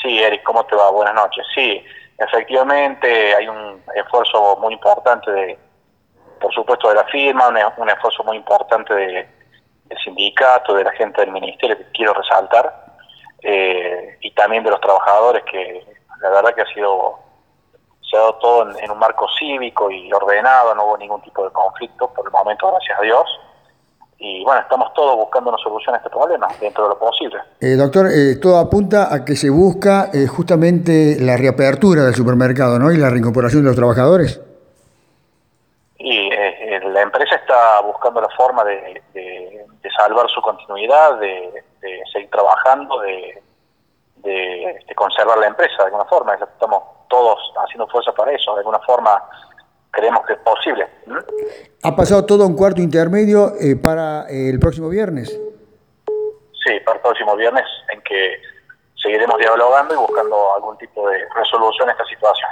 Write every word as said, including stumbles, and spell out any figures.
Sí, Eric, ¿cómo te va? Buenas noches. Sí, efectivamente hay un esfuerzo muy importante, de, por supuesto, de la firma, un, un esfuerzo muy importante de, del sindicato, de la gente del ministerio, que quiero resaltar, eh, y también de los trabajadores, que la verdad que ha sido, se ha dado todo en, en un marco cívico y ordenado, no hubo ningún tipo de conflicto por el momento, gracias a Dios. Y bueno, estamos todos buscando una solución a este problema, dentro de lo posible. Eh, doctor, eh, todo apunta a que se busca eh, justamente la reapertura del supermercado, ¿no? Y la reincorporación de los trabajadores. Y eh, la empresa está buscando la forma de, de, de salvar su continuidad, de, de seguir trabajando, de, de, de conservar la empresa de alguna forma. Estamos todos haciendo fuerza para eso, de alguna forma creemos que es posible. ¿Mm? ¿Ha pasado todo a un cuarto intermedio eh, para eh, el próximo viernes? Sí, para el próximo viernes, en que seguiremos dialogando y buscando algún tipo de resolución a esta situación.